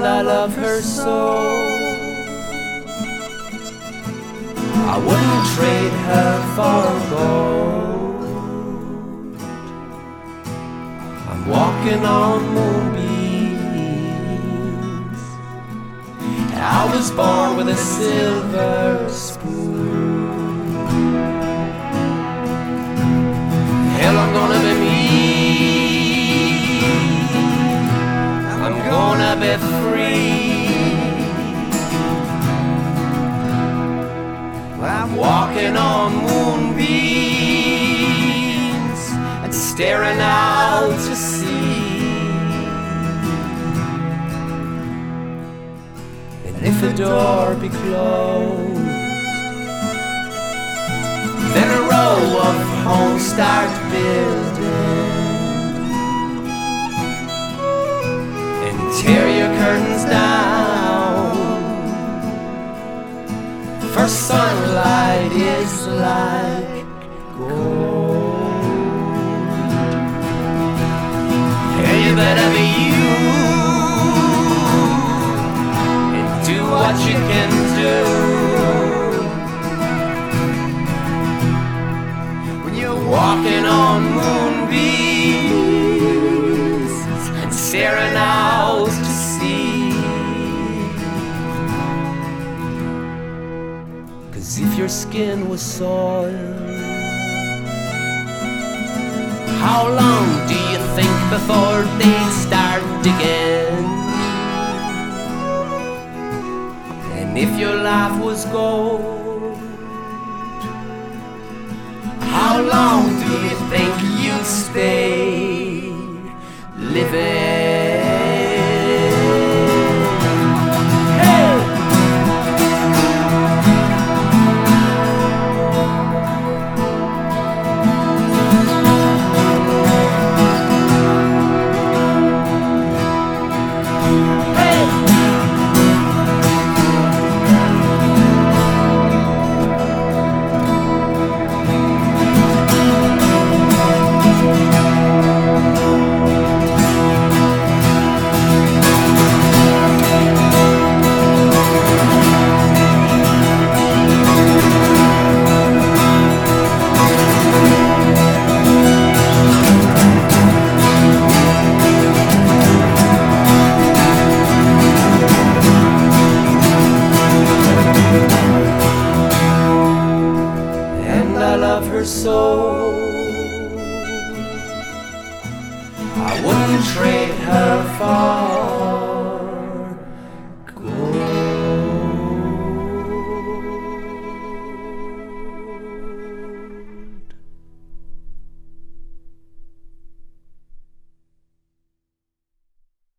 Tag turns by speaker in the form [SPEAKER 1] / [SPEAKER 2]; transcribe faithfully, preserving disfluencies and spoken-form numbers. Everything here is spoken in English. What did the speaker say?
[SPEAKER 1] I love her so. I wouldn't trade her for gold. I'm walking on moonbeams. I was born with a silver spoon. Hell, I'm gonna be me. I'm gonna be free. I'm walking on moonbeams and staring out to sea. And if a door be closed, then a row of homes start building. And tear your curtains down. First sunlight is like gold. Hey, you better be you and do what you can do. When you're walking on moonbeams and staring out to sea. Cause if your skin was soiled, how long do you think before they'd start digging? And if your life was gold, how long do you think you'd stay living?